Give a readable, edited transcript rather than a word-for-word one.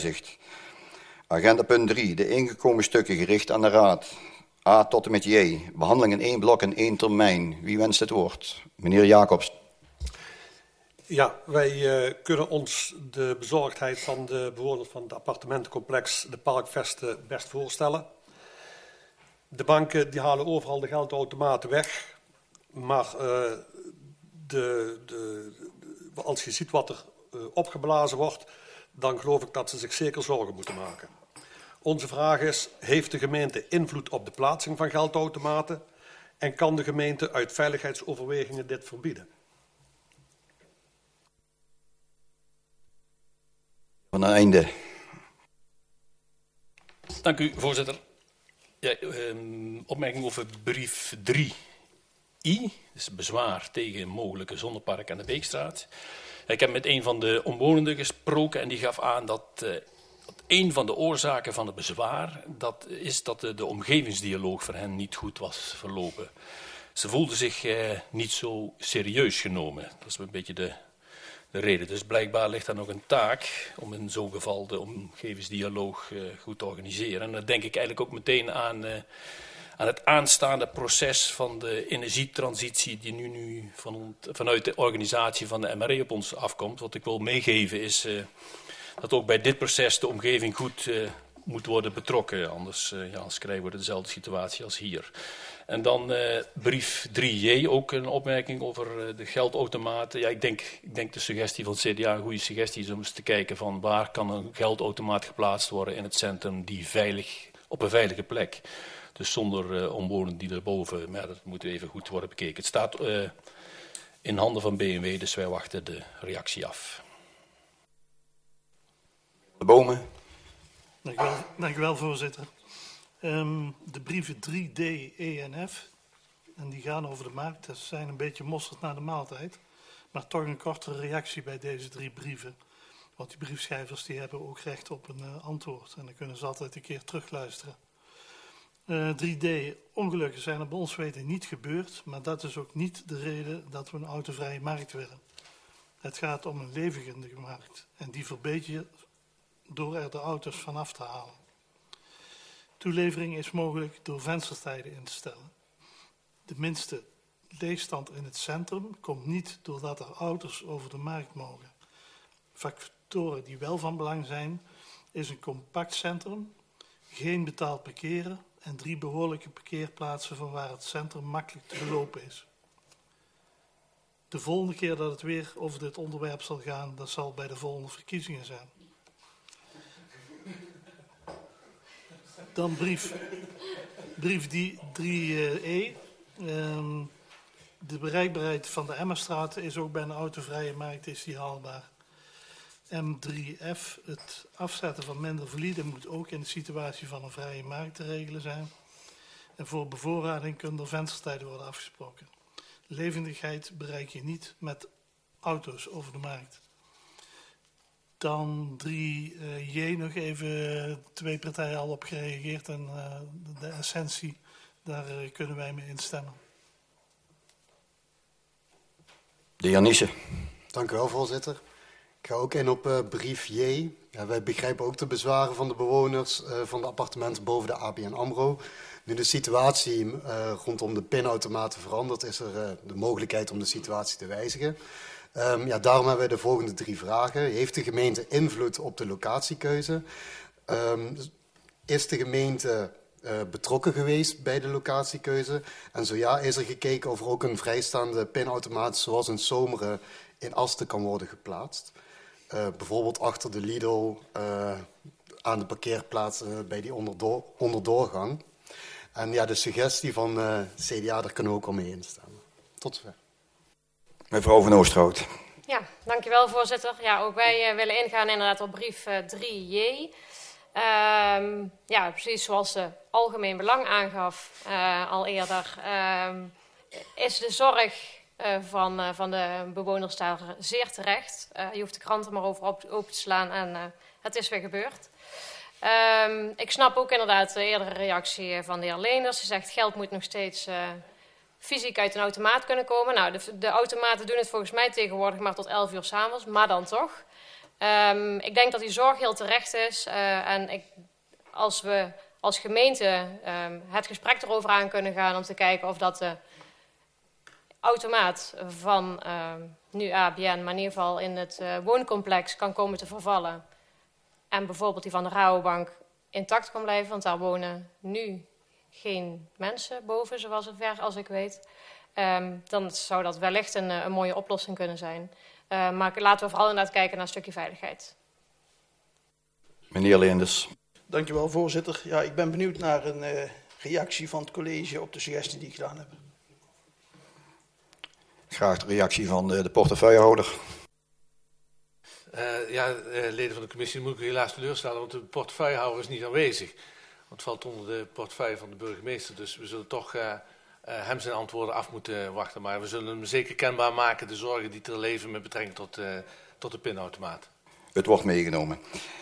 gewijzigd. Agenda punt 3. De ingekomen stukken gericht aan de Raad. A tot en met J. Behandeling in 1 blok en 1 termijn. Wie wenst het woord? Meneer Jacobs. Ja, wij kunnen ons de bezorgdheid van de bewoners van het appartementencomplex de Parkvesten best voorstellen. De banken die halen overal de geldautomaten weg. Maar als je ziet wat er opgeblazen wordt, dan geloof ik dat ze zich zeker zorgen moeten maken. Onze vraag is, heeft de gemeente invloed op de plaatsing van geldautomaten? En kan de gemeente uit veiligheidsoverwegingen dit verbieden? Van het einde. Dank u, voorzitter. Ja, opmerking over brief 3i, dus bezwaar tegen mogelijke zonnepark aan de Beekstraat. Ik heb met een van de omwonenden gesproken en die gaf aan dat een van de oorzaken van het bezwaar is dat de omgevingsdialoog voor hen niet goed was verlopen. Ze voelden zich niet zo serieus genomen. Dat is een beetje de reden. Dus blijkbaar ligt daar nog een taak om in zo'n geval de omgevingsdialoog goed te organiseren. En dan denk ik eigenlijk ook meteen aan het aanstaande proces van de energietransitie die nu vanuit de organisatie van de MRE op ons afkomt. Wat ik wil meegeven is dat ook bij dit proces de omgeving goed moet worden betrokken. Anders krijgen we dezelfde situatie als hier. En dan brief 3J, ook een opmerking over de geldautomaten. Ja, ik denk de suggestie van het CDA een goede suggestie is om eens te kijken van waar kan een geldautomaat geplaatst worden in het centrum die op een veilige plek. Dus zonder omwonenden die erboven, maar dat moet even goed worden bekeken. Het staat in handen van BMW, dus wij wachten de reactie af. De Bomen. Dank u wel, voorzitter. De brieven 3D, E en F, en die gaan over de markt. Dat zijn een beetje mosterd na de maaltijd. Maar toch een kortere reactie bij deze 3 brieven. Want die briefschrijvers die hebben ook recht op een antwoord. En dan kunnen ze altijd een keer terugluisteren. 3D, ongelukken zijn er bij ons weten niet gebeurd. Maar dat is ook niet de reden dat we een autovrije markt willen. Het gaat om een levendige markt. En die verbeter je door er de auto's vanaf te halen. Toelevering is mogelijk door venstertijden in te stellen. De minste leegstand in het centrum komt niet doordat er auto's over de markt mogen. Factoren die wel van belang zijn, is een compact centrum, geen betaald parkeren en 3 behoorlijke parkeerplaatsen van waar het centrum makkelijk te belopen is. De volgende keer dat het weer over dit onderwerp zal gaan, dat zal bij de volgende verkiezingen zijn. Dan brief 3E. De bereikbaarheid van de Emmerstraat is ook bij een autovrije markt is die haalbaar. M3F, het afzetten van minder valide moet ook in de situatie van een vrije markt te regelen zijn. En voor bevoorrading kunnen er venstertijden worden afgesproken. Levendigheid bereik je niet met auto's over de markt. Dan 3J nog even 2 partijen al op gereageerd en de essentie, daar kunnen wij mee instemmen. De heer Niesen. Dank u wel, voorzitter. Ik ga ook in op brief J. Ja, wij begrijpen ook de bezwaren van de bewoners van de appartementen boven de ABN AMRO. Nu de situatie rondom de pinautomaten verandert, is er de mogelijkheid om de situatie te wijzigen. Daarom hebben we de volgende 3 vragen. Heeft de gemeente invloed op de locatiekeuze? Is de gemeente betrokken geweest bij de locatiekeuze? En zo ja, is er gekeken of er ook een vrijstaande pinautomaat zoals een Zomeren in Asten kan worden geplaatst? Bijvoorbeeld achter de Lidl, aan de parkeerplaats bij die onderdoorgang. En ja, de suggestie van CDA, daar kunnen we ook al mee instemmen. Tot zover. Mevrouw van Oosterhout. Ja, dankjewel voorzitter. Ja, ook wij willen ingaan inderdaad op brief 3J. Precies zoals de algemeen belang aangaf al eerder, is de zorg van de bewoners daar zeer terecht. Je hoeft de kranten maar over open te slaan en het is weer gebeurd. Ik snap ook inderdaad de eerdere reactie van de heer Leenders. Ze zegt geld moet nog steeds fysiek uit een automaat kunnen komen. Nou, de automaten doen het volgens mij tegenwoordig maar tot 11 uur 's avonds, maar dan toch. Ik denk dat die zorg heel terecht is. Als we als gemeente het gesprek erover aan kunnen gaan om te kijken of dat de automaat van nu ABN, maar in ieder geval in het wooncomplex kan komen te vervallen. En bijvoorbeeld die van de Rabobank intact kan blijven, want daar wonen nu geen mensen boven, zover als ik weet. Dan zou dat wellicht een mooie oplossing kunnen zijn. Maar laten we vooral inderdaad kijken naar een stukje veiligheid. Meneer Leenders. Dankjewel, voorzitter. Ja, ik ben benieuwd naar een reactie van het college op de suggestie die ik gedaan heb. Graag de reactie van de portefeuillehouder. Leden van de commissie, moet ik u helaas teleurstellen, want de portefeuillehouder is niet aanwezig. Want het valt onder de portefeuille van de burgemeester, dus we zullen toch hem zijn antwoorden af moeten wachten. Maar we zullen hem zeker kenbaar maken, de zorgen die ter leven met betrekking tot de pinautomaat. Het wordt meegenomen.